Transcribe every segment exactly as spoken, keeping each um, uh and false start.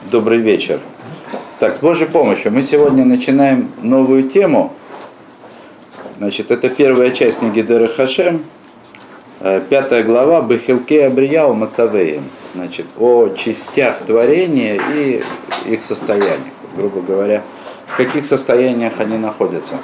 Добрый вечер. Так, с Божьей помощью мы сегодня начинаем новую тему. Значит, это первая часть книги Дерech Хашем, пятая глава Бехилке Абрияу Мацавеем. Значит, о частях творения и их состояниях. Грубо говоря, в каких состояниях они находятся.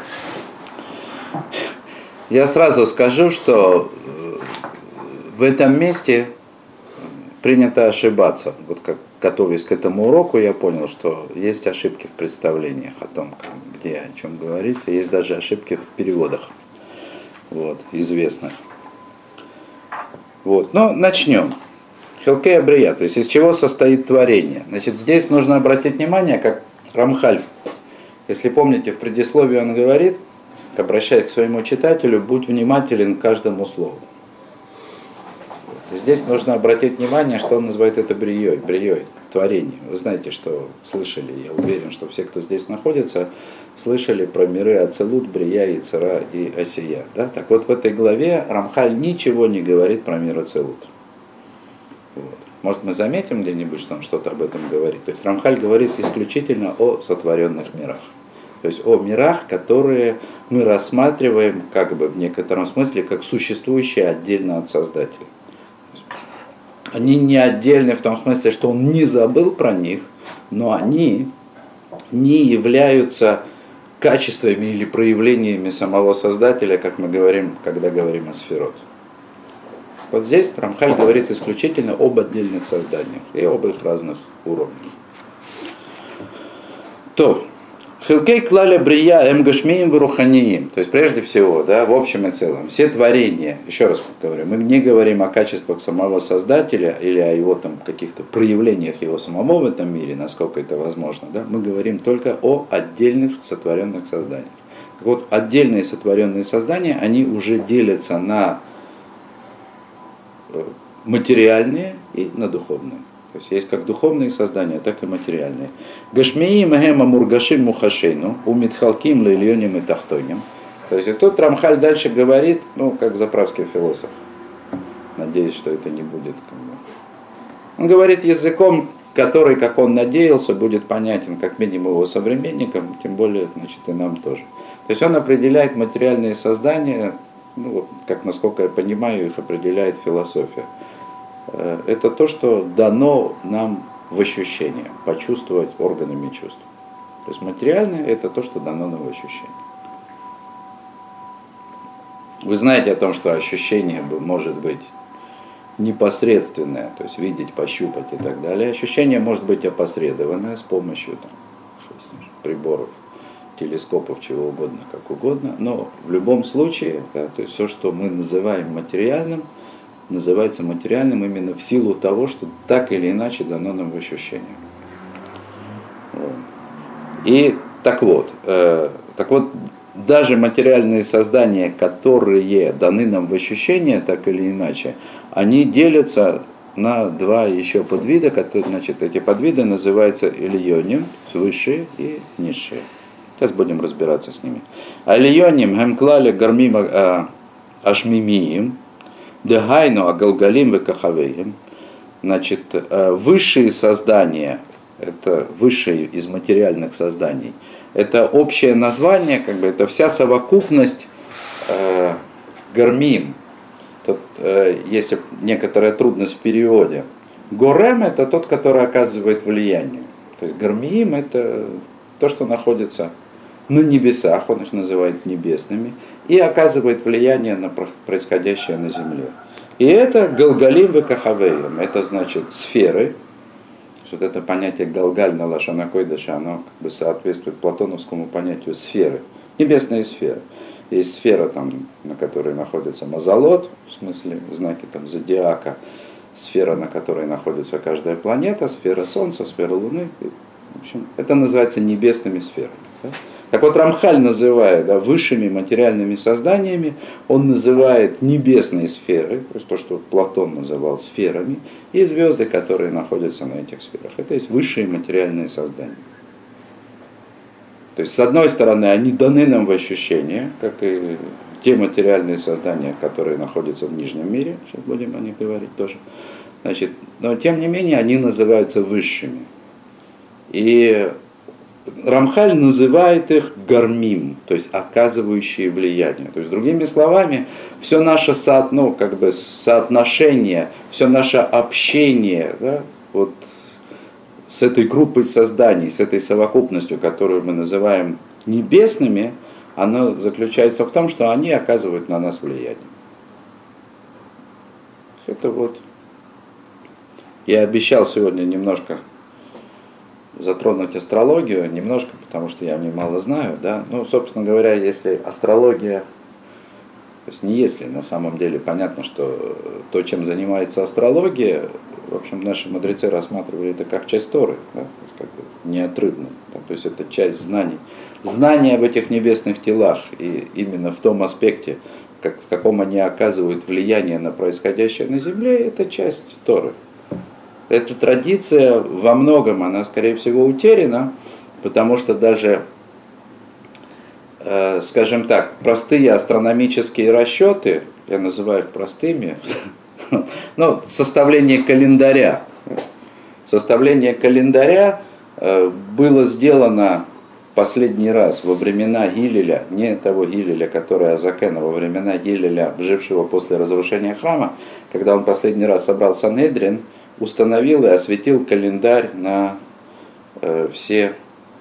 Я сразу скажу, что в этом месте принято ошибаться. Вот как готовясь к этому уроку, я понял, что есть ошибки в представлениях о том, где о чем говорится. Есть даже ошибки в переводах, вот, известных. Вот. Но начнем. Хилкей Абрия, то есть из чего состоит творение. Значит, здесь нужно обратить внимание, как Рамхаль, если помните, в предисловии он говорит, обращаясь к своему читателю, будь внимателен к каждому слову. Здесь нужно обратить внимание, что он называет это брией, брией, творением. Вы знаете, что слышали, я уверен, что все, кто здесь находится, слышали про миры Ацелут, Брия, Ицера и Осия. Да? Так вот, в этой главе Рамхаль ничего не говорит про мир Ацелут. Вот. Может, мы заметим где-нибудь, что он что-то об этом говорит. То есть Рамхаль говорит исключительно о сотворенных мирах. То есть о мирах, которые мы рассматриваем, как бы в некотором смысле, как существующие отдельно от Создателя. Они не отдельны в том смысле, что он не забыл про них, но они не являются качествами или проявлениями самого Создателя, как мы говорим, когда говорим о сферот. Вот здесь Рамхаль говорит исключительно об отдельных созданиях и об их разных уровнях. То, Хилкей клаля брия эм гашмиим вруханиим. То есть прежде всего, да, в общем и целом, все творения, еще раз говорю, мы не говорим о качествах самого Создателя или о его там каких-то проявлениях его самого в этом мире, насколько это возможно, да, мы говорим только о отдельных сотворенных созданиях. Так вот, отдельные сотворенные создания, они уже делятся на материальные и на духовные. То есть есть как духовные создания, так и материальные. Гашмиим гэма мургашим мухашейну, умитхалким лейльоним и тахтоним. То есть и тут Рамхаль дальше говорит, ну, как заправский философ. Надеюсь, что это не будет. Как бы. Он говорит языком, который, как он надеялся, будет понятен как минимум его современникам, тем более, значит, и нам тоже. То есть он определяет материальные создания, ну, вот, как насколько я понимаю, их определяет философия. Это то, что дано нам в ощущение, почувствовать органами чувств. То есть материальное – это то, что дано нам в ощущение. Вы знаете о том, что ощущение может быть непосредственное, то есть видеть, пощупать и так далее. Ощущение может быть опосредованное с помощью там, приборов, телескопов, чего угодно, как угодно. Но в любом случае, да, то есть все, что мы называем материальным, называется материальным именно в силу того, что так или иначе дано нам в ощущение. Вот. И так вот, э, так вот, даже материальные создания, которые даны нам в ощущение, так или иначе, они делятся на два еще подвида, которые, значит, эти подвиды называются ильоним, высшие и низшие. Сейчас будем разбираться с ними. А ильоним гемклали гармим ашмимиим, Дегайну агалгалим векахавеем. Значит, высшие создания, это высшие из материальных созданий, это общее название, как бы это вся совокупность э, гармим. Тут э, есть некоторая трудность в переводе. Горем это тот, который оказывает влияние. То есть гармиим это то, что находится на небесах, он их называет небесными, и оказывает влияние на происходящее на земле. И это галгалим векахавеем, это значит сферы. Вот это понятие галгаль на лашон а-койдеш, оно как бы соответствует платоновскому понятию сферы, небесные сферы. Есть сфера, там, на которой находится мазолот, в смысле знаки там, зодиака, сфера, на которой находится каждая планета, сфера Солнца, сфера Луны. В общем, это называется небесными сферами. Да? Так вот, Рамхаль называет, да, высшими материальными созданиями, он называет небесные сферы, то есть то, что Платон называл сферами, и звезды, которые находятся на этих сферах. Это есть высшие материальные создания. То есть, с одной стороны, они даны нам в ощущение, как и те материальные создания, которые находятся в нижнем мире, сейчас будем о них говорить тоже. Значит, но тем не менее, они называются высшими. И Рамхаль называет их гармим, то есть оказывающие влияние. То есть, другими словами, все наше соот, ну, как бы соотношение, все наше общение, да, вот, с этой группой созданий, с этой совокупностью, которую мы называем небесными, оно заключается в том, что они оказывают на нас влияние. Это вот. Я обещал сегодня немножко затронуть астрологию, немножко, потому что я в ней мало знаю, да. Ну, собственно говоря, если астрология, то есть не если, на самом деле понятно, что то, чем занимается астрология, в общем, наши мудрецы рассматривали это как часть Торы, да, то есть как бы неотрывно, да, то есть это часть знаний. Знания об этих небесных телах, и именно в том аспекте, как, в каком они оказывают влияние на происходящее на Земле, это часть Торы. Эта традиция во многом, она, скорее всего, утеряна, потому что даже, э, скажем так, простые астрономические расчеты, я называю их простыми, ну, составление календаря. Составление календаря э, было сделано последний раз во времена Гилеля, не того Гилеля, который Азакен, а во времена Гилеля, жившего после разрушения храма, когда он последний раз собрал Санхедрин, установил и осветил календарь на э, все,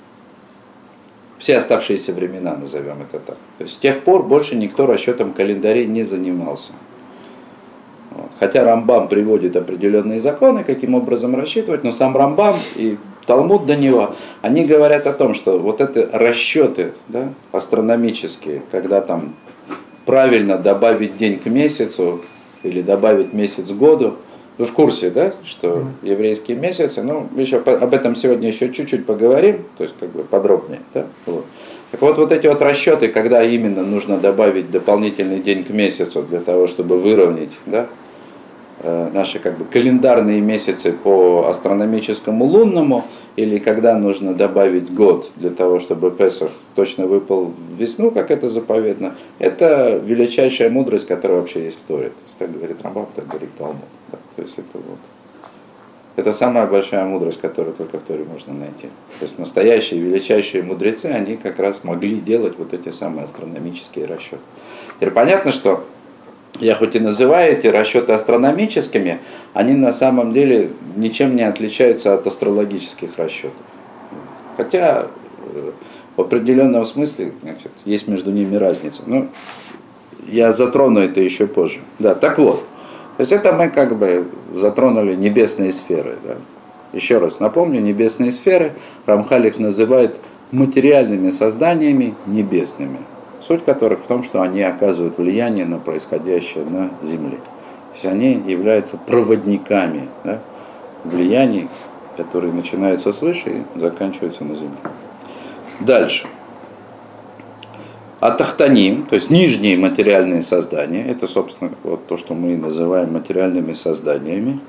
все оставшиеся времена, назовем это так. То есть с тех пор больше никто расчетом календарей не занимался. Вот. Хотя Рамбам приводит определенные законы, каким образом рассчитывать, но сам Рамбам и Талмуд до него, они говорят о том, что вот это расчеты, да, астрономические, когда там правильно добавить день к месяцу или добавить месяц к году. Вы в курсе, да, что еврейские месяцы, ну, еще об этом сегодня еще чуть-чуть поговорим, то есть как бы подробнее, да, вот. Так вот, вот эти вот расчеты, когда именно нужно добавить дополнительный день к месяцу для того, чтобы выровнять, да, наши как бы календарные месяцы по астрономическому лунному, или когда нужно добавить год для того, чтобы Песах точно выпал в весну, как это заповедно, это величайшая мудрость, которая вообще есть в Торе. То есть, так говорит Рамбам, так говорит Талмуд. Да? То есть это вот. Это самая большая мудрость, которую только в Торе можно найти. То есть настоящие величайшие мудрецы, они как раз могли делать вот эти самые астрономические расчеты. Теперь понятно, что я хоть и называю эти расчеты астрономическими, они на самом деле ничем не отличаются от астрологических расчетов. Хотя в определенном смысле, значит, есть между ними разница. Но я затрону это еще позже. Да, так вот. То есть это мы как бы затронули небесные сферы. Да. Еще раз напомню, небесные сферы, Рамхаль их называет материальными созданиями небесными. Суть которых в том, что они оказывают влияние на происходящее на Земле. То есть они являются проводниками, да, влияний, которые начинаются свыше и заканчиваются на Земле. Дальше. Атахтаним, то есть нижние материальные создания, это, собственно, вот то, что мы называем материальными созданиями.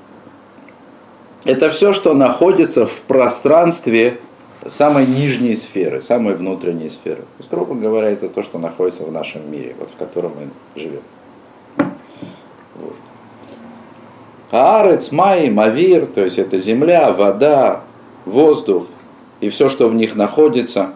Это все, что находится в пространстве самой нижней сферы, самой внутренней сферы. То есть, грубо говоря, это то, что находится в нашем мире, вот, в котором мы живем. Вот. Аарец, Май, Мавир, то есть это земля, вода, воздух и все, что в них находится.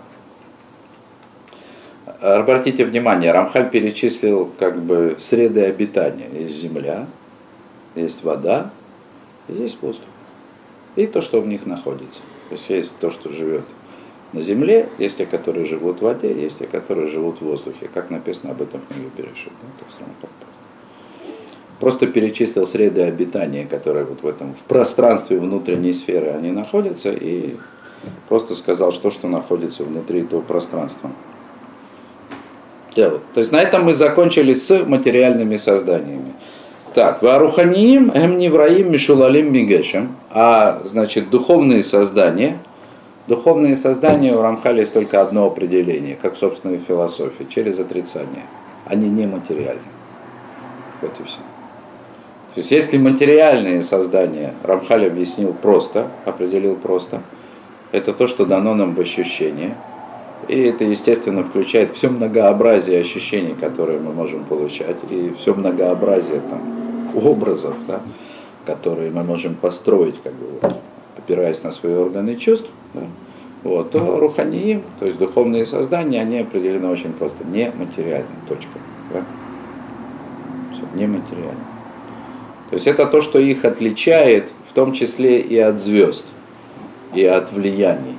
Обратите внимание, Рамхаль перечислил как бы среды обитания. Есть земля, есть вода, и есть воздух. И то, что в них находится. То есть есть то, что живет на земле, есть те, которые живут в воде, есть те, которые живут в воздухе, как написано об этом в книге Берешит. Да? Просто перечислил среды обитания, которые вот в этом, в пространстве внутренней сферы они находятся, и просто сказал, что, что находится внутри этого пространства. То есть на этом мы закончили с материальными созданиями. Так, варуханиим эмнивраим мишулалим мигешем, а значит духовные создания, духовные создания у Рамхаля есть только одно определение, как собственно и в философии, через отрицание. Они нематериальны. Вот и все. То есть если материальные создания Рамхаль объяснил просто, определил просто, это то, что дано нам в ощущении. И это, естественно, включает все многообразие ощущений, которые мы можем получать, и все многообразие там, образов, да, которые мы можем построить, как бы, вот, опираясь на свои органы чувств. вот, то руханиим, то есть духовные создания, они определены очень просто, нематериальны, точка. Да? Все, нематериально. То есть это то, что их отличает, в том числе и от звезд, и от влияний.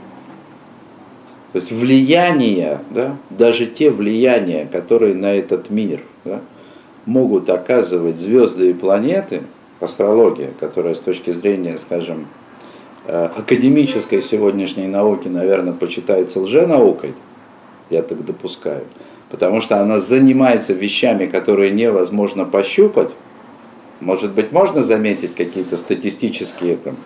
То есть влияния, да, даже те влияния, которые на этот мир, да, могут оказывать звезды и планеты, астрология, которая с точки зрения, скажем, академической сегодняшней науки, наверное, почитается лженаукой, я так допускаю, потому что она занимается вещами, которые невозможно пощупать. Может быть, можно заметить какие-то статистические там,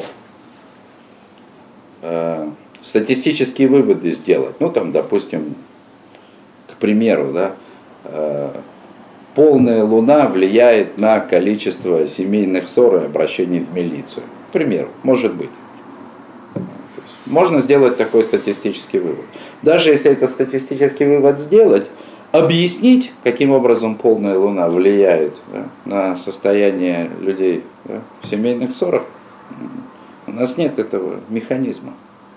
э, статистические выводы сделать. Ну, там, допустим, к примеру, да, э, полная луна влияет на количество семейных ссор и обращений в милицию. К примеру, может быть. Можно сделать такой статистический вывод. Даже если этот статистический вывод сделать, объяснить, каким образом полная луна влияет, да, на состояние людей, да, в семейных ссорах, у нас нет этого механизма.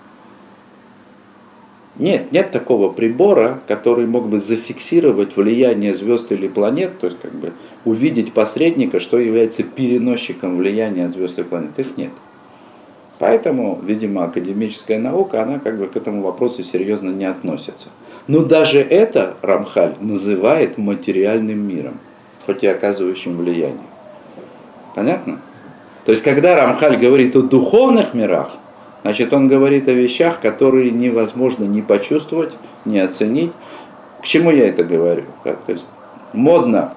Нет, нет такого прибора, который мог бы зафиксировать влияние звезд или планет, то есть как бы увидеть посредника, что является переносчиком влияния от звезд и планет. Их нет. Поэтому, видимо, академическая наука, она как бы к этому вопросу серьезно не относится. Но даже это Рамхаль называет материальным миром, хоть и оказывающим влияние. Понятно? То есть, когда Рамхаль говорит о духовных мирах, значит, он говорит о вещах, которые невозможно ни почувствовать, ни оценить. К чему я это говорю? То есть, модно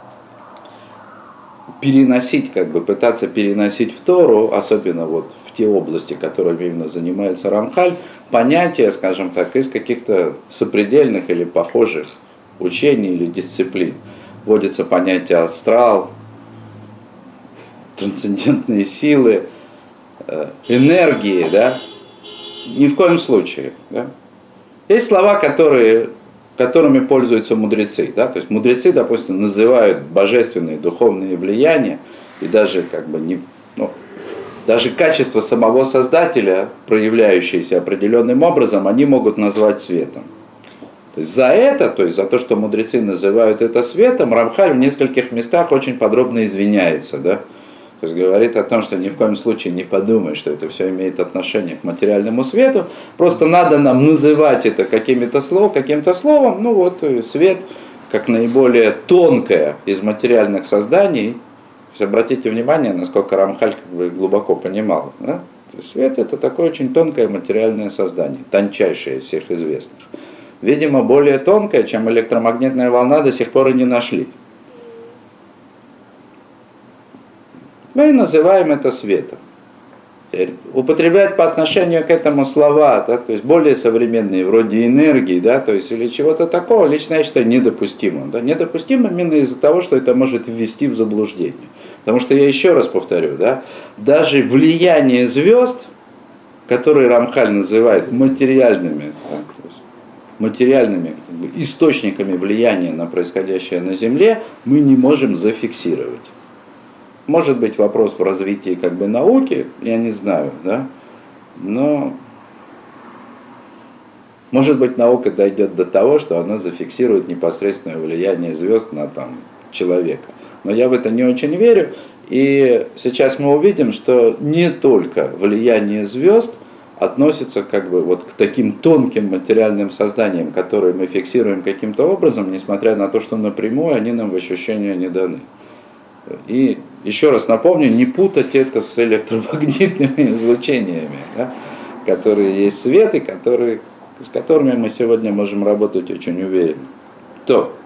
переносить, как бы пытаться переносить в Тору, особенно вот в те области, которыми именно занимается Рамхаль, понятия, скажем так, из каких-то сопредельных или похожих учений или дисциплин. Вводится понятие астрал, трансцендентные силы, энергии, да? Ни в коем случае. Да? Есть слова, которые, которыми пользуются мудрецы. Да? То есть мудрецы, допустим, называют божественные духовные влияния и даже как бы не, ну, даже качество самого Создателя, проявляющееся определенным образом, они могут назвать светом. То есть за это, то есть за то, что мудрецы называют это светом, Рамхаль в нескольких местах очень подробно извиняется. Да? То есть говорит о том, что ни в коем случае не подумай, что это все имеет отношение к материальному свету. Просто надо нам называть это каким-то словом, каким-то словом. Ну вот свет, как наиболее тонкое из материальных созданий. То есть обратите внимание, насколько Рамхаль как бы глубоко понимал. Да? То есть свет это такое очень тонкое материальное создание, тончайшее из всех известных. Видимо, более тонкое, чем электромагнитная волна, до сих пор и не нашли. Мы называем это светом. Употреблять по отношению к этому слова, да, то есть более современные, вроде энергии, да, то есть или чего-то такого, лично я считаю недопустимым. Да, недопустимым именно из-за того, что это может ввести в заблуждение. Потому что я еще раз повторю, да, даже влияние звезд, которые Рамхаль называет материальными, да, то есть материальными как бы, источниками влияния на происходящее на Земле, мы не можем зафиксировать. Может быть вопрос в развитии как бы науки, я не знаю, да, но может быть наука дойдет до того, что она зафиксирует непосредственное влияние звезд на там, человека. Но я в это не очень верю, и сейчас мы увидим, что не только влияние звезд относится как бы вот к таким тонким материальным созданиям, которые мы фиксируем каким-то образом, несмотря на то, что напрямую они нам в ощущение не даны. И еще раз напомню, не путать это с электромагнитными излучениями, да, которые есть свет и которые, с которыми мы сегодня можем работать очень уверенно. То.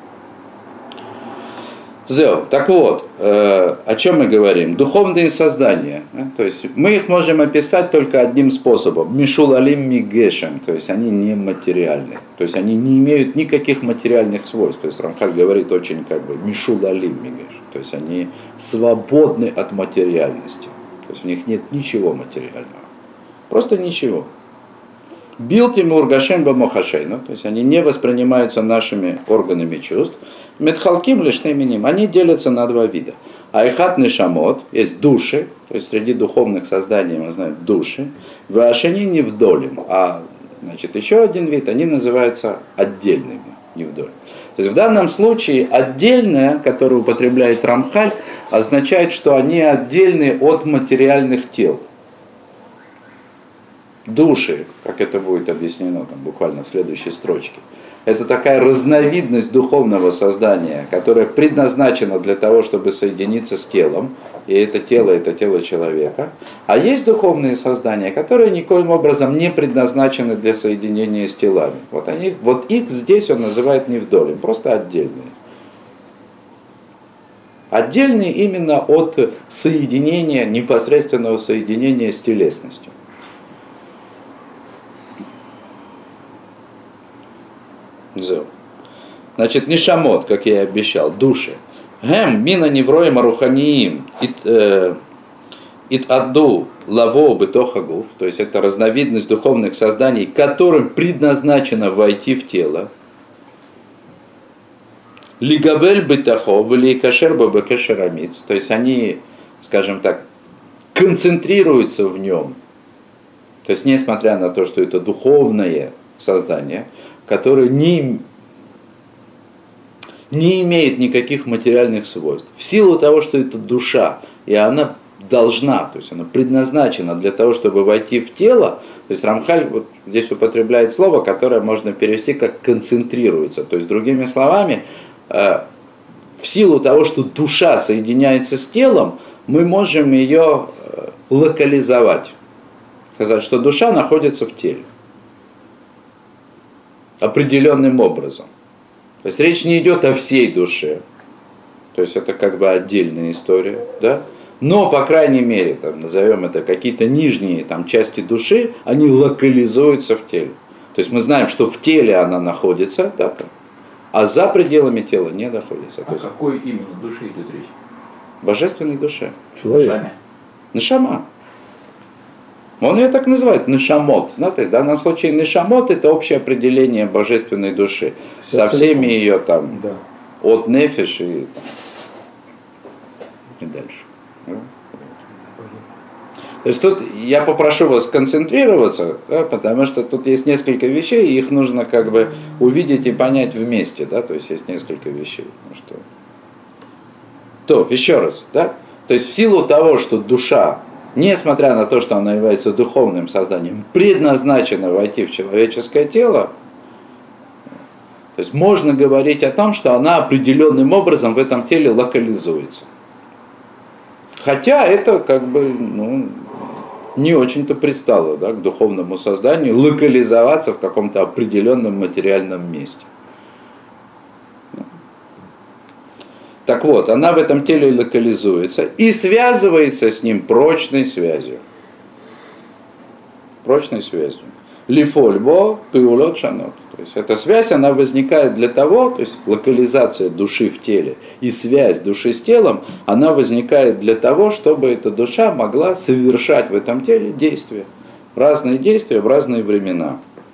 Зел. Так вот, э, о чем мы говорим? Духовные создания. Да? То есть мы их можем описать только одним способом. Мишулалим мигешем. То есть они нематериальны. То есть они не имеют никаких материальных свойств. То есть Рамхаль говорит очень как бы мишулалим мигешем. То есть они свободны от материальности. То есть в них нет ничего материального. Просто ничего. Билтим ургашем бамохашейну, то есть они не воспринимаются нашими органами чувств. Медхалким лишь именем, они делятся на два вида. Айхат нишамот, есть души, то есть среди духовных созданий мы знаем души. Вашани невдолим, а значит, еще один вид, они называются отдельными невдолим. То есть в данном случае отдельное, которое употребляет Рамхаль, означает, что они отдельны от материальных тел. Души, как это будет объяснено там, буквально в следующей строчке, это такая разновидность духовного создания, которая предназначена для того, чтобы соединиться с телом, и это тело, это тело человека. А есть духовные создания, которые никоим образом не предназначены для соединения с телами. Вот, они, вот их здесь он называет невдолем, просто отдельные. Отдельные именно от соединения, непосредственного соединения с телесностью. Значит, нишамот, как я и обещал, души. Гем мина невроем аруханиим ит адду лаво бетохагуф, то есть это разновидность духовных созданий, которым предназначено войти в тело. Лигабель бетахо вли кашер бабекашерамиц, то есть они, скажем так, концентрируются в нем. То есть несмотря на то, что это духовное создание, которое не, не имеет никаких материальных свойств. В силу того, что это душа, и она должна, то есть она предназначена для того, чтобы войти в тело, то есть Рамхаль вот здесь употребляет слово, которое можно перевести как концентрируется. То есть другими словами, в силу того, что душа соединяется с телом, мы можем ее локализовать. Сказать, что душа находится в теле. Определенным образом. То есть речь не идет о всей душе. То есть это как бы отдельная история. Да? Но, по крайней мере, там, назовем это какие-то нижние там, части души, они локализуются в теле. То есть мы знаем, что в теле она находится, да, а за пределами тела не находится. А о какой именно душе идет речь? Божественной душе. Человек. Нешама. Он ее так называет, нешамот. Ну, то есть в данном случае нешамот это общее определение божественной души. Со всеми ее там, да. От нефиш и, и дальше. То есть тут я попрошу вас сконцентрироваться, да, потому что тут есть несколько вещей, и их нужно как бы увидеть и понять вместе. Да? То есть есть несколько вещей. Ну, что... То, еще раз, да? То есть в силу того, что душа, несмотря на то, что она является духовным созданием, предназначена войти в человеческое тело, то есть можно говорить о том, что она определенным образом в этом теле локализуется. Хотя это как бы ну, не очень-то пристало, да, к духовному созданию локализоваться в каком-то определенном материальном месте. Так вот, она в этом теле локализуется и связывается с ним прочной связью. Прочной связью. Лифольбо пиулот шанот. То есть эта связь, она возникает для того, то есть локализация души в теле и связь души с телом, она возникает для того, чтобы эта душа могла совершать в этом теле действия. Разные действия в разные времена.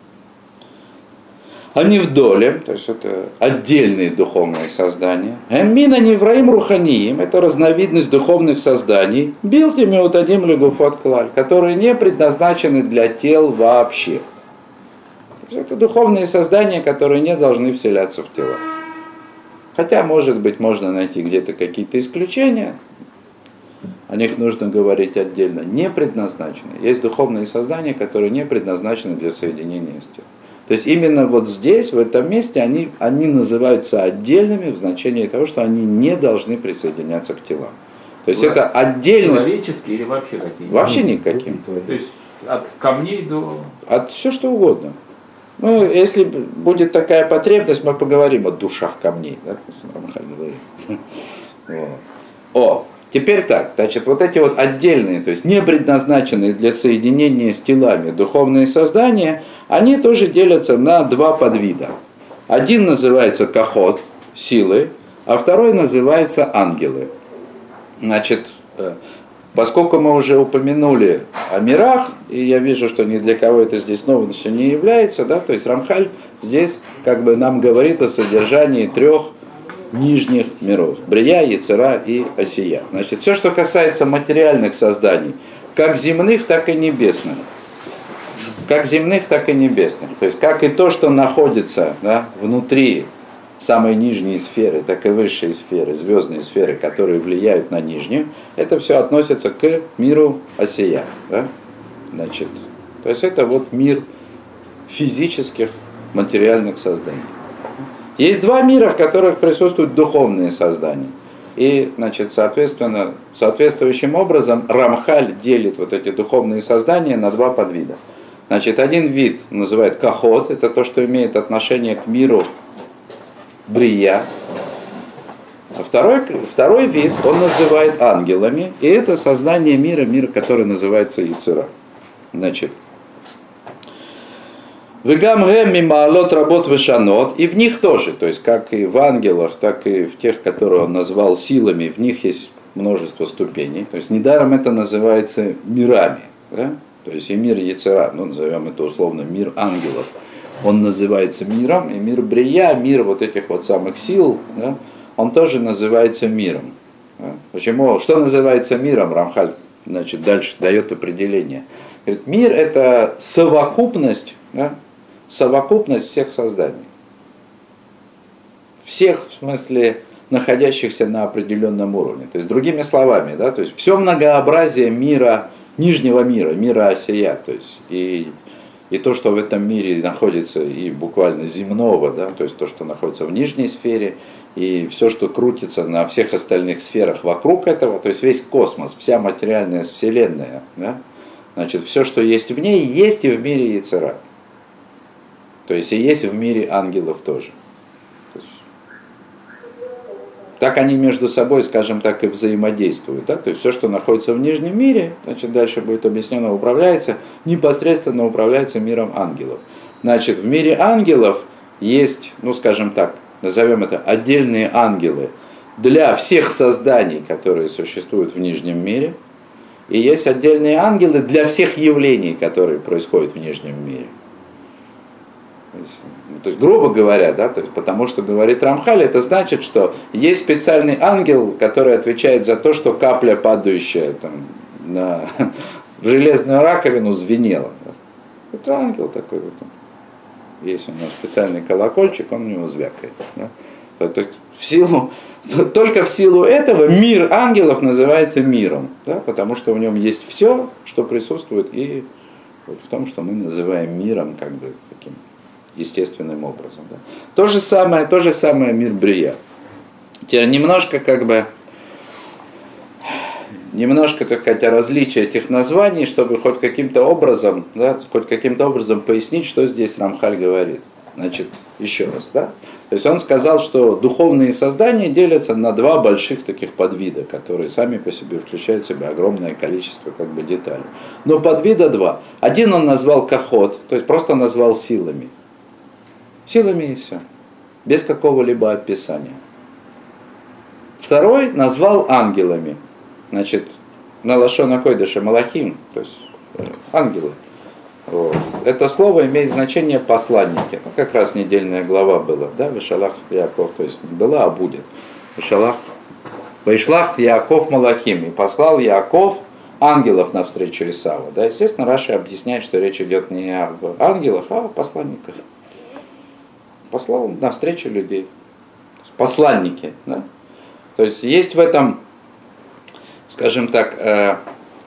Они в доле, то есть это отдельные духовные создания. Эммина невраим руханиим, это разновидность духовных созданий. Билтими утадим легуфот клаль, которые не предназначены для тел вообще. То есть это духовные создания, которые не должны вселяться в тела. Хотя, может быть, можно найти где-то какие-то исключения. О них нужно говорить отдельно. Не предназначены. Есть духовные создания, которые не предназначены для соединения с телом. То есть именно вот здесь, в этом месте, они, они называются отдельными в значении того, что они не должны присоединяться к телам. То есть это отдельность. Человеческие или вообще какие-то? Вообще никаким. То есть от камней до... От все что угодно. Ну, если будет такая потребность, мы поговорим о душах камней. Да? Вот. О, теперь так, значит, вот эти вот отдельные, то есть не предназначенные для соединения с телами духовные создания, они тоже делятся на два подвида. Один называется кахот, силы, а второй называется ангелы. Значит, поскольку мы уже упомянули о мирах, и я вижу, что ни для кого это здесь новостью не является, да, то есть Рамхаль здесь как бы нам говорит о содержании трех нижних миров. Брия, Ецера и Осия. Значит, все, что касается материальных созданий, как земных, так и небесных. Как земных, так и небесных. То есть, как и то, что находится, да, внутри самой нижней сферы, так и высшей сферы, звездные сферы, которые влияют на нижнюю, это все относится к миру Осия. Да? Значит, то есть, это вот мир физических материальных созданий. Есть два мира, в которых присутствуют духовные создания. И, значит, соответственно, соответствующим образом Рамхаль делит вот эти духовные создания на два подвида. Значит, один вид называют кахот, это то, что имеет отношение к миру брия. А второй, второй вид он называет ангелами, и это создание мира, мир, который называется Ецера. Значит, Вегамгэм мимаалот работ вешанот, и в них тоже, то есть как и в ангелах, так и в тех, которые он назвал силами, в них есть множество ступеней. То есть недаром это называется мирами. Да? То есть и мир Ецера, ну назовем это условно мир ангелов, он называется миром, и мир Брия, мир вот этих вот самых сил, да, он тоже называется миром. Да? Почему? Что называется миром? Рамхаль, значит, дальше дает определение. Говорит, мир это совокупность, да, совокупность всех созданий. Всех, в смысле, находящихся на определенном уровне. То есть, другими словами, да, то есть все многообразие мира, нижнего мира, мира Осия, то есть и, и то, что в этом мире находится и буквально земного, да, то есть то, что находится в нижней сфере, и все, что крутится на всех остальных сферах вокруг этого, то есть весь космос, вся материальная вселенная, да, значит, все, что есть в ней, есть и в мире Ецера. То есть и есть в мире ангелов тоже. То есть, так они между собой, скажем так, и взаимодействуют. Да? То есть все, что находится в нижнем мире, значит, дальше будет объяснено, управляется, непосредственно управляется миром ангелов. Значит, в мире ангелов есть, ну скажем так, назовем это отдельные ангелы для всех созданий, которые существуют в нижнем мире, и есть отдельные ангелы для всех явлений, которые происходят в нижнем мире. То есть, то есть, грубо говоря, да, то есть, потому что говорит Рамхаль, это значит, что есть специальный ангел, который отвечает за то, что капля, падающая там, на, в железную раковину, звенела. Это ангел такой вот. Есть у него специальный колокольчик, он у него звякает. Да? То есть, в силу, только в силу этого мир ангелов называется миром, да? Потому что в нем есть все, что присутствует и вот в том, что мы называем миром, как бы таким естественным образом. Да. То же самое, то же самое мир Брия. Теперь немножко как бы, немножко, так сказать, о различии этих названий, чтобы хоть каким-то образом, да, хоть каким-то образом пояснить, что здесь Рамхаль говорит. Значит, еще раз, да. То есть он сказал, что духовные создания делятся на два больших таких подвида, которые сами по себе включают в себя огромное количество как бы деталей. Но подвида два. Один он назвал кахот, то есть просто назвал силами. Силами и все. Без какого-либо описания. Второй назвал ангелами. Значит, на лашона койдыша малахим, то есть ангелы. Вот. Это слово имеет значение посланники. Ну, как раз недельная глава была, да, Вишалах Яаков, то есть не была, а будет. Вишалах, Вишлах Яаков Малахим, и послал Яаков ангелов навстречу Исаву. Да, естественно, Раши объясняет, что речь идет не об ангелах, а о посланниках. Послал навстречу людей. Посланники. Да? То есть есть в этом, скажем так, э,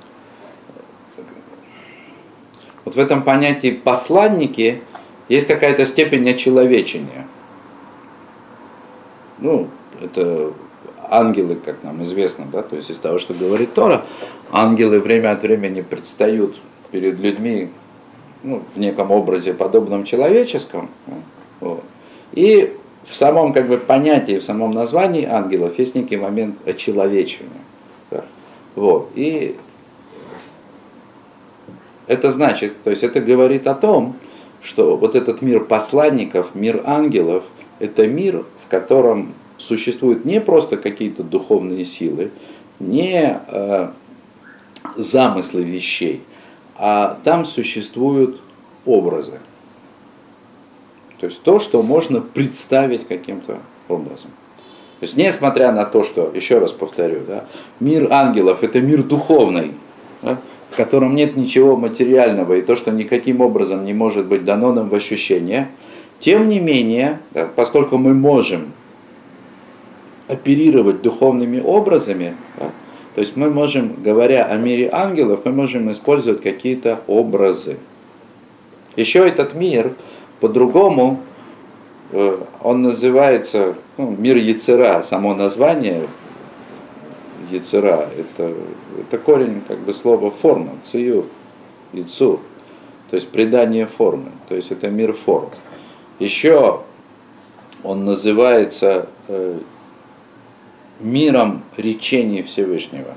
вот в этом понятии посланники есть какая-то степень очеловечения. Ну, это ангелы, как нам известно, да, то есть из того, что говорит Тора, ангелы время от времени предстают перед людьми, ну, в неком образе подобном человеческом. Да, вот. И в самом как бы понятии, в самом названии ангелов есть некий момент очеловечения. Да, вот. И это значит, то есть это говорит о том, что вот этот мир посланников, мир ангелов, это мир, в котором существуют не просто какие-то духовные силы, не э, замыслы вещей, а там существуют образы. То есть то, что можно представить каким-то образом. То есть несмотря на то, что, еще раз повторю, да, мир ангелов это мир духовный, да, в котором нет ничего материального и то, что никаким образом не может быть дано нам в ощущение, тем не менее, да, поскольку мы можем оперировать духовными образами, да, то есть мы можем, говоря о мире ангелов, мы можем использовать какие-то образы. Еще этот мир по-другому, э, он называется, ну, мир Йецера, само название Йецера, это, это корень как бы слова форма, циюр, яцур, то есть придание формы, то есть это мир форм. Еще он называется э, миром речений Всевышнего.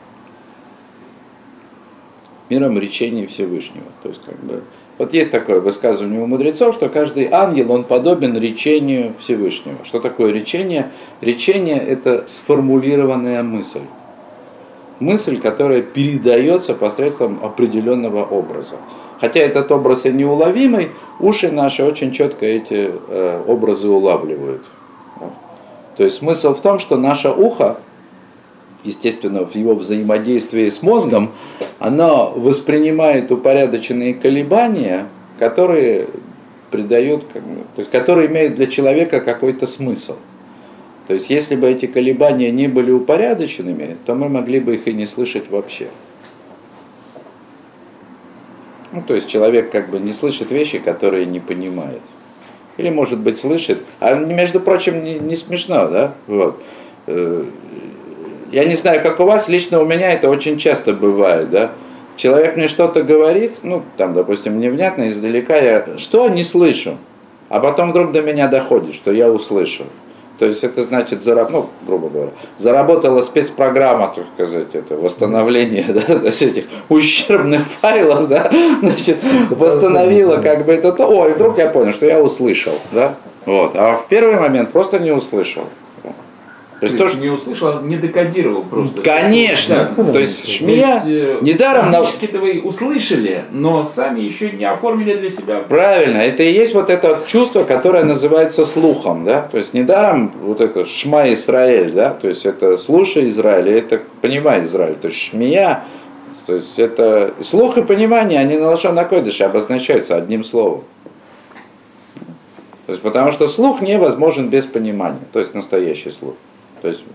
Миром речений Всевышнего. То есть, как бы, вот есть такое высказывание у мудрецов, что каждый ангел, он подобен речению Всевышнего. Что такое речение? Речение – это сформулированная мысль. Мысль, которая передается посредством определенного образа. Хотя этот образ и неуловимый, уши наши очень четко эти э, образы улавливают. То есть смысл в том, что наше ухо, естественно, в его взаимодействии с мозгом, оно воспринимает упорядоченные колебания, которые придают, как бы, то есть, которые имеют для человека какой-то смысл. То есть если бы эти колебания не были упорядоченными, то мы могли бы их и не слышать вообще. Ну, то есть человек как бы не слышит вещи, которые не понимает. Или, может быть, слышит. А, между прочим, не, не смешно, да? Вот. Я не знаю, как у вас, лично у меня это очень часто бывает, да? Человек мне что-то говорит, ну, там, допустим, невнятно, издалека, я что не слышу, а потом вдруг до меня доходит, что я услышал. То есть это значит, зараб... ну, грубо говоря, заработала спецпрограмма, так сказать, это восстановление, да, этих ущербных файлов, да, значит, восстановила как бы это то, ой, вдруг я понял, что я услышал, да, вот, а в первый момент просто не услышал. То есть, то, что не услышал, не декодировал просто. Конечно. Да. То есть шмия то есть, недаром... Физически-то вы услышали, но сами еще не оформили для себя. Правильно. Это и есть вот это чувство, которое называется слухом. Да? То есть недаром вот это шма Исраэль, да? То есть это слушай Израиль, это понимай Израиль. То есть шмия, то есть это слух и понимание, они на лашон акодише обозначаются одним словом. То есть потому что слух невозможен без понимания. То есть настоящий слух. То есть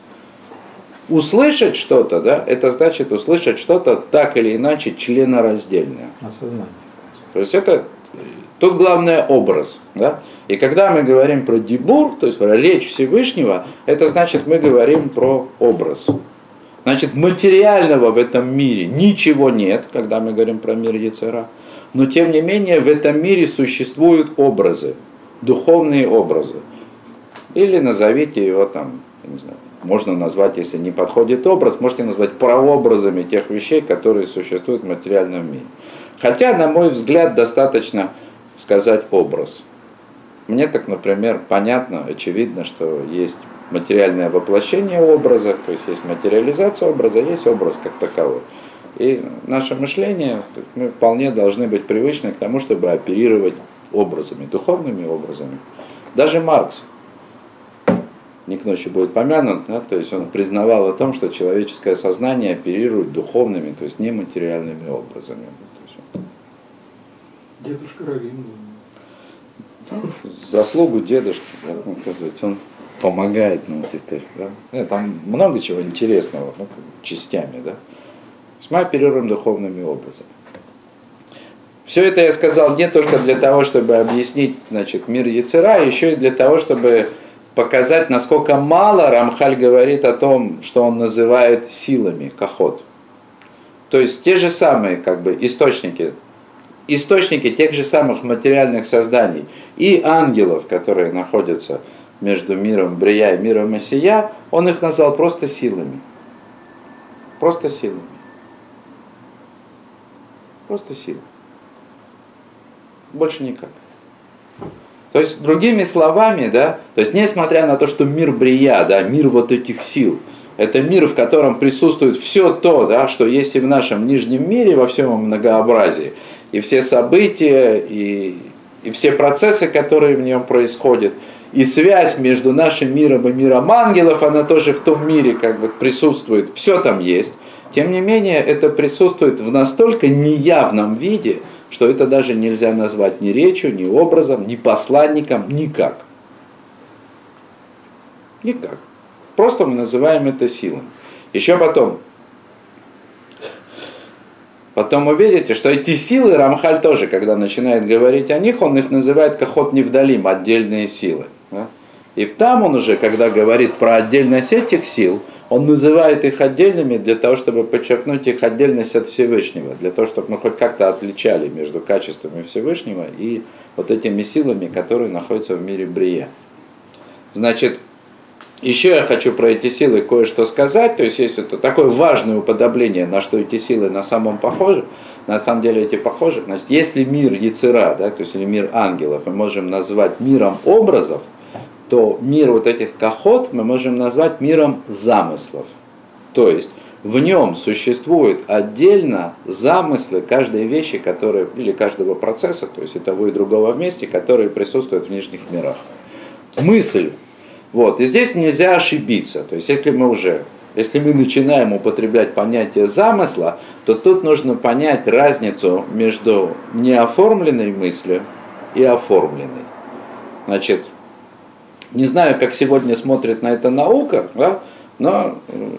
услышать что-то, да, это значит услышать что-то так или иначе членораздельное. Осознание. То есть это, тут главное образ, да. И когда мы говорим про дибур, то есть про речь Всевышнего, это значит мы говорим про образ. Значит, материального в этом мире ничего нет, когда мы говорим про мир Йецера, но тем не менее в этом мире существуют образы, духовные образы. Или назовите его там, не знаю, можно назвать, если не подходит образ, можете назвать прообразами тех вещей, которые существуют в материальном мире. Хотя, на мой взгляд, достаточно сказать образ. Мне так, например, понятно, очевидно, что есть материальное воплощение образа, то есть есть материализация образа, есть образ как таковой. И наше мышление, мы вполне должны быть привычны к тому, чтобы оперировать образами, духовными образами. Даже Маркс, не к ночи будет помянут, да, то есть он признавал о том, что человеческое сознание оперирует духовными, то есть нематериальными образами. Дедушка Равин. Заслугу дедушки, можно сказать, он помогает нам теперь. Да? Там много чего интересного, ну, частями. Да? То есть мы оперируем духовными образами. Все это я сказал не только для того, чтобы объяснить, значит, мир Йецера, а еще и для того, чтобы показать, насколько мало Рамхаль говорит о том, что он называет силами, кахот. То есть те же самые как бы, источники, источники тех же самых материальных созданий и ангелов, которые находятся между миром Брия и миром Осия, он их назвал просто силами. Просто силами. Просто силами. Больше никак. То есть, другими словами, да, то есть, несмотря на то, что мир Брия, да, мир вот этих сил, Это мир, в котором присутствует все то, да, что есть и в нашем нижнем мире, во всем многообразии. И все события, и, и все процессы, которые в нем происходят. И связь между нашим миром и миром ангелов, она тоже в том мире как бы присутствует. Все там есть. Тем не менее, это присутствует в настолько неявном виде, что это даже нельзя назвать ни речью, ни образом, ни посланником, никак. Никак. Просто мы называем это силами. Еще потом, потом вы видите, что эти силы, Рамхаль тоже, когда начинает говорить о них, он их называет кахот невдалим, отдельные силы. Да? И там он уже, когда говорит про отдельность этих сил, он называет их отдельными для того, чтобы подчеркнуть их отдельность от Всевышнего, для того, чтобы мы хоть как-то отличали между качествами Всевышнего и вот этими силами, которые находятся в мире Брия. Значит, еще я хочу про эти силы кое-что сказать, то есть есть это такое важное уподобление, на что эти силы на самом похожи, на самом деле эти похожи. Значит, если мир Яцера, да, то есть или мир ангелов мы можем назвать миром образов, то мир вот этих кахот мы можем назвать миром замыслов. То есть в нем существуют отдельно замыслы каждой вещи, которые, или каждого процесса, то есть и того, и другого вместе, которые присутствуют в нижних мирах. Мысль. Вот, и здесь нельзя ошибиться. То есть если мы уже, если мы начинаем употреблять понятие замысла, то тут нужно понять разницу между неоформленной мыслью и оформленной. Значит, не знаю, как сегодня смотрит на это наука, да, но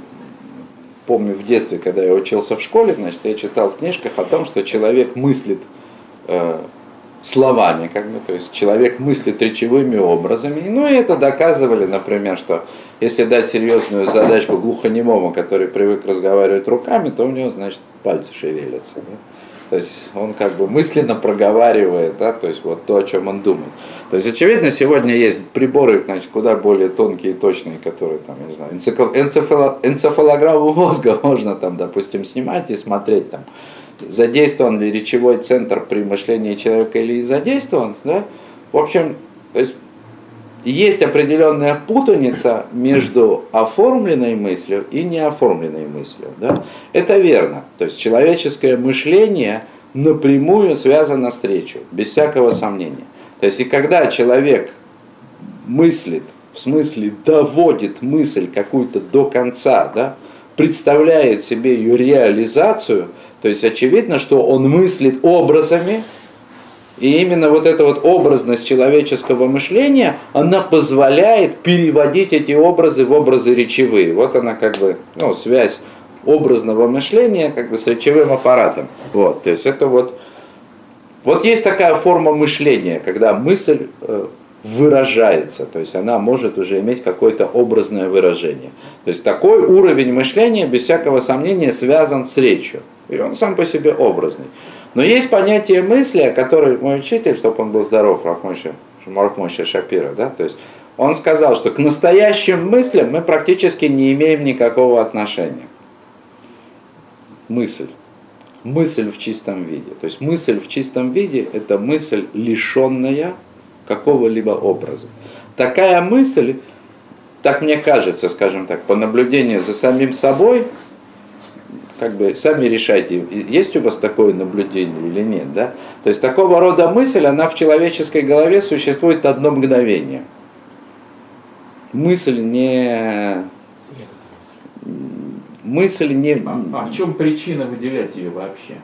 помню в детстве, когда я учился в школе, значит, я читал в книжках о том, что человек мыслит э, словами, как бы, то есть человек мыслит речевыми образами. Ну и это доказывали, например, что если дать серьезную задачку глухонемому, который привык разговаривать руками, то у него, значит, пальцы шевелятся. Да? То есть он как бы мысленно проговаривает, да, то есть вот то, о чем он думает. То есть очевидно, сегодня есть приборы, значит, куда более тонкие и точные, которые там, я не знаю, энцефало, энцефалограмму мозга можно там, допустим, снимать и смотреть там, задействован ли речевой центр при мышлении человека или не задействован, да? В общем, то есть есть определенная путаница между оформленной мыслью и неоформленной мыслью, да? Это верно. То есть человеческое мышление напрямую связано с речью, без всякого сомнения. То есть и когда человек мыслит, в смысле доводит мысль какую-то до конца, да? Представляет себе ее реализацию, то есть очевидно, что он мыслит образами, и именно вот эта вот образность человеческого мышления, она позволяет переводить эти образы в образы речевые. Вот она как бы, ну, связь образного мышления как бы с речевым аппаратом. Вот, то есть это вот, вот есть такая форма мышления, когда мысль э, выражается, то есть она может уже иметь какое-то образное выражение. То есть такой уровень мышления, без всякого сомнения, связан с речью. И он сам по себе образный. Но есть понятие мысли, о которой мой учитель, чтобы он был здоров, Рафмойше Шапира, да, то есть он сказал, что к настоящим мыслям мы практически не имеем никакого отношения. Мысль. Мысль в чистом виде. То есть мысль в чистом виде – это мысль, лишенная какого-либо образа. Такая мысль, так мне кажется, скажем так, по наблюдению за самим собой, как бы сами решайте, есть у вас такое наблюдение или нет, да? То есть такого рода мысль, она в человеческой голове существует одно мгновение. Мысль не... Мысль не... А, а в чем причина выделять ее вообще?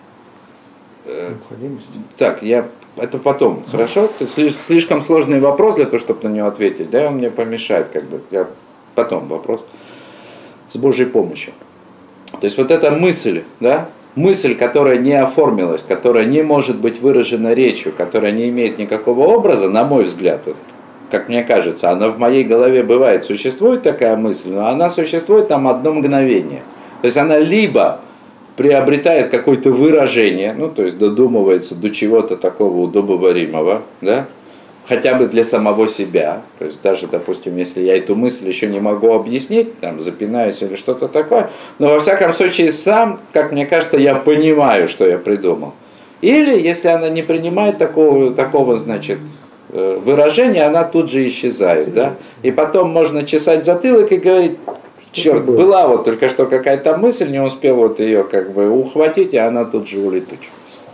Так, я... Это потом, хорошо? Это слишком сложный вопрос для того, чтобы на него ответить. Да, он мне помешает, как бы. Я... Потом вопрос. С Божьей помощью. То есть вот эта мысль, да, мысль, которая не оформилась, которая не может быть выражена речью, которая не имеет никакого образа, на мой взгляд, вот, как мне кажется, она в моей голове бывает, существует такая мысль, но она существует там одно мгновение. То есть она либо приобретает какое-то выражение, ну то есть додумывается до чего-то такого удобоваримого, да, хотя бы для самого себя, то есть даже, допустим, если я эту мысль еще не могу объяснить, там, запинаюсь или что-то такое, но во всяком случае сам, как мне кажется, я понимаю, что я придумал. Или, если она не принимает такого, такого, значит, выражения, она тут же исчезает, да, и потом можно чесать затылок и говорить, черт, была вот только что какая-то мысль, не успел вот ее как бы ухватить, и она тут же улетучилась.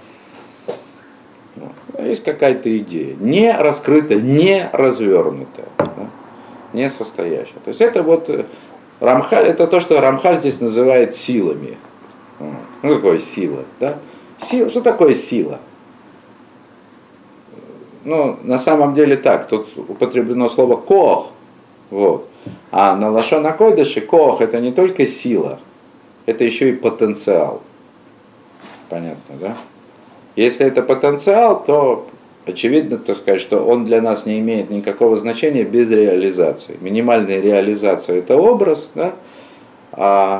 Есть какая-то идея, не раскрытая, не развернутая, да? Не состоящая. То есть это вот Рамхаль, это то, что Рамхаль здесь называет силами. Ну, какое сила, да? Сила, что такое сила? Ну, на самом деле так, тут употреблено слово кох, вот. А на лашон а-койдеше кох это не только сила, это еще и потенциал. Понятно, да? Если это потенциал, то очевидно, так сказать, что он для нас не имеет никакого значения без реализации. Минимальная реализация это образ, да? А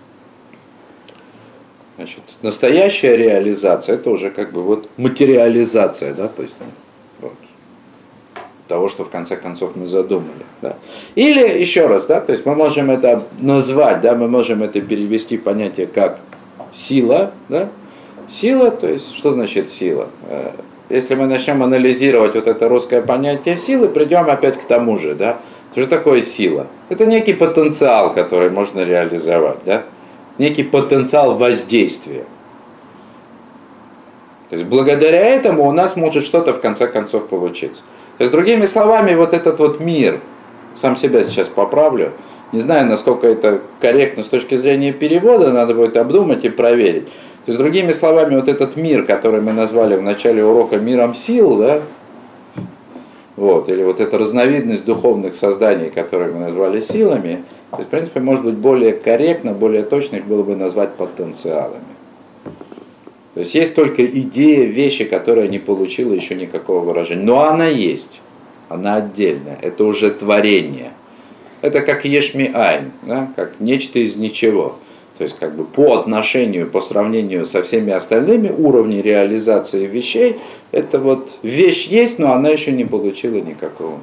значит, настоящая реализация это уже как бы вот материализация, да, то есть вот, того, что в конце концов мы задумали. Да? Или еще раз, да, то есть мы можем это назвать, да, мы можем это перевести в понятие как сила, да? Сила, то есть, что значит сила? Если мы начнем анализировать вот это русское понятие силы, придем опять к тому же, да? Что такое сила? Это некий потенциал, который можно реализовать, да? Некий потенциал воздействия. То есть, благодаря этому у нас может что-то в конце концов получиться. То есть, другими словами, вот этот вот мир, сам себя сейчас поправлю, не знаю, насколько это корректно с точки зрения перевода, надо будет обдумать и проверить. То есть, другими словами, вот этот мир, который мы назвали в начале урока миром сил, да, вот, или вот эта разновидность духовных созданий, которые мы назвали силами, то есть, в принципе, может быть, более корректно, более точно их было бы назвать потенциалами. То есть, есть только идея вещи, которая не получила еще никакого выражения. Но она есть, она отдельная, это уже творение. Это как ешми айн, да, как нечто из ничего. То есть как бы по отношению, по сравнению со всеми остальными уровнями реализации вещей, это вот вещь есть, но она еще не получила никакого,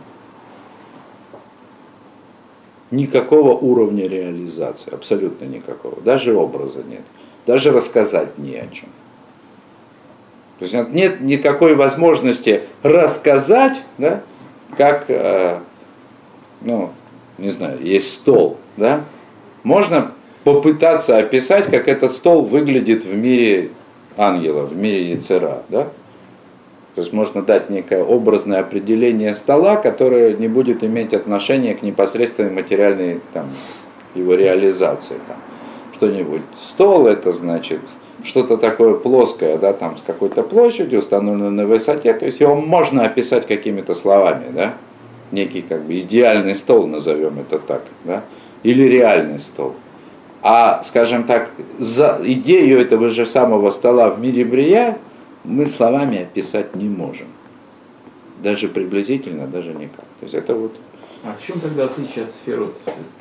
никакого уровня реализации, абсолютно никакого. Даже образа нет, даже рассказать не о чем. То есть нет никакой возможности рассказать, да, как, э, ну, не знаю, есть стол, да, можно попытаться описать, как этот стол выглядит в мире ангела, в мире Йецер-ара, да? То есть можно дать некое образное определение стола, которое не будет иметь отношения к непосредственной материальной там, его реализации. Там, что-нибудь. Стол это значит что-то такое плоское, да, там, с какой-то площадью, установленной на высоте, то есть его можно описать какими-то словами, да? Некий как бы идеальный стол, назовем это так, да? Или реальный стол. А, скажем так, за идею этого же самого стола в мире Брия мы словами описать не можем. Даже приблизительно, даже никак. То есть это вот... А в чем тогда отличие от сферот?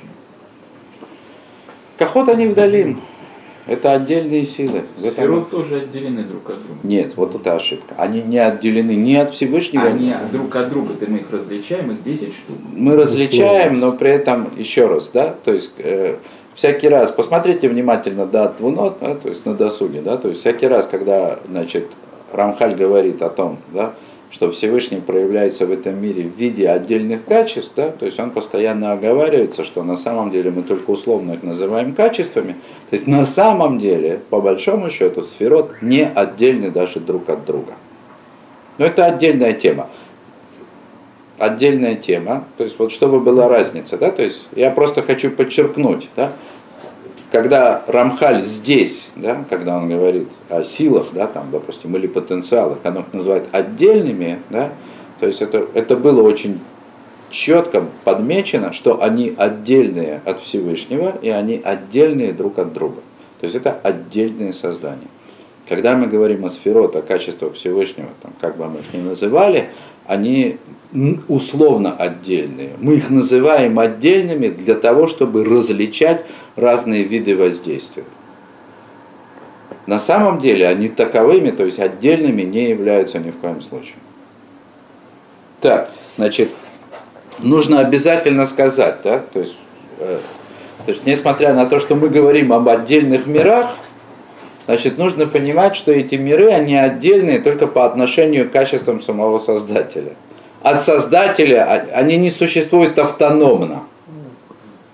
Кахот они вдалим. Это отдельные силы. Сферот тоже отделены друг от друга. Нет, вот это ошибка. Они не отделены ни от Всевышнего. Они друг от друга, мы их различаем, их десять штук. Мы различаем, но при этом, еще раз, да, то есть... Э, всякий раз, посмотрите внимательно дат двунот, да, то есть на досуге, да, то есть всякий раз, когда, значит, Рамхаль говорит о том, да, что Всевышний проявляется в этом мире в виде отдельных качеств, да, то есть он постоянно оговаривается, что на самом деле мы только условно их называем качествами, то есть на самом деле, по большому счету, сферот не отдельны даже друг от друга. Но это отдельная тема. Отдельная тема, то есть вот чтобы была разница, да, то есть я просто хочу подчеркнуть, да, когда Рамхаль здесь, да, когда он говорит о силах, да, там, допустим, или потенциалах, он их называет отдельными, да, то есть это, это было очень четко подмечено, что они отдельные от Всевышнего и они отдельные друг от друга, то есть это отдельные создания. Когда мы говорим о сферот, о качествах Всевышнего, там, как бы мы их ни называли, они условно отдельные. Мы их называем отдельными для того, чтобы различать разные виды воздействия. На самом деле они таковыми, то есть отдельными, не являются ни в коем случае. Так, значит, нужно обязательно сказать, да, то есть, э, то есть несмотря на то, что мы говорим об отдельных мирах, значит, нужно понимать, что эти миры, они отдельные только по отношению к качествам самого Создателя. От Создателя они не существуют автономно.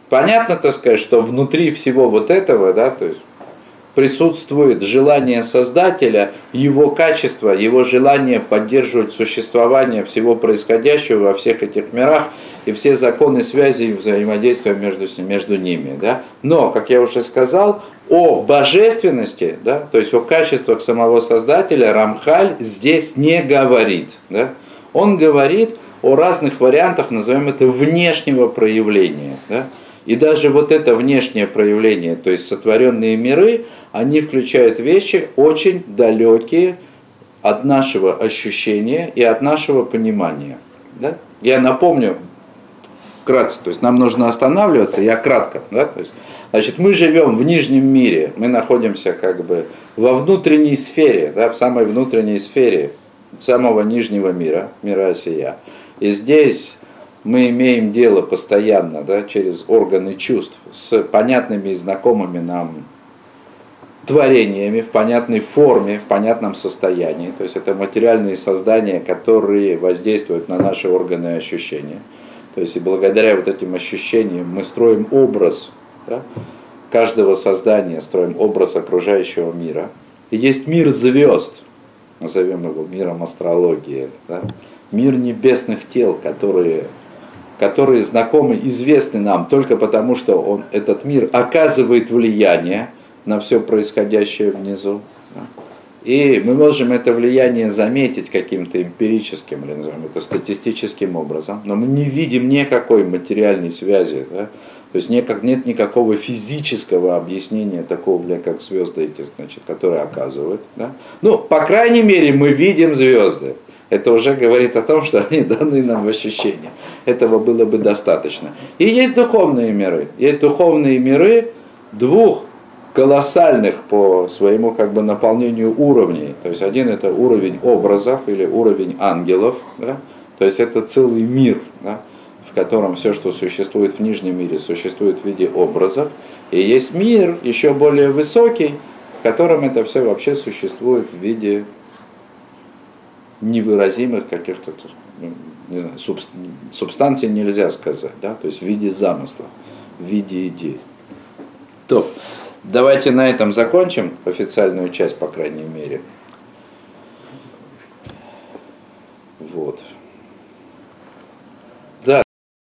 понятно, так сказать, что внутри всего вот этого, да, то есть присутствует желание Создателя, его качество, его желание поддерживать существование всего происходящего во всех этих мирах и все законы связи и взаимодействия между, между ними. Да? Но, как я уже сказал, о божественности, да, то есть о качествах самого Создателя Рамхаль здесь не говорит. Да? Он говорит о разных вариантах, назовем это, внешнего проявления. Да? И даже вот это внешнее проявление, то есть сотворенные миры, они включают вещи очень далекие от нашего ощущения и от нашего понимания. Да? Я напомню вкратце, то есть нам нужно останавливаться, я кратко. Да? То есть, значит, мы живем в нижнем мире, мы находимся как бы во внутренней сфере, да, в самой внутренней сфере самого нижнего мира, мира Осия. И здесь мы имеем дело постоянно, да, через органы чувств с понятными и знакомыми нам творениями в понятной форме, в понятном состоянии. То есть это материальные создания, которые воздействуют на наши органы и ощущения. То есть и благодаря вот этим ощущениям мы строим образ, да, каждого создания, строим образ окружающего мира. И есть мир звезд, назовем его миром астрологии, да, мир небесных тел, которые... которые знакомы, известны нам только потому, что он, этот мир оказывает влияние на все происходящее внизу. Да? И мы можем это влияние заметить каким-то эмпирическим, или назовем это статистическим образом, но мы не видим никакой материальной связи. Да? То есть никак, нет никакого физического объяснения такого, как звезды эти, значит, которые оказывают. Да? Ну, по крайней мере, мы видим звезды. Это уже говорит о том, что они даны нам в ощущение. Этого было бы достаточно. И есть духовные миры. Есть духовные миры двух колоссальных по своему как бы наполнению уровней. То есть один это уровень образов или уровень ангелов. Да? То есть это целый мир, да? В котором все, что существует в нижнем мире, существует в виде образов. И есть мир еще более высокий, в котором это все вообще существует в виде невыразимых каких-то, не знаю, субстанций нельзя сказать, да, то есть в виде замыслов, в виде идей. То, давайте на этом закончим официальную часть, по крайней мере. Вот.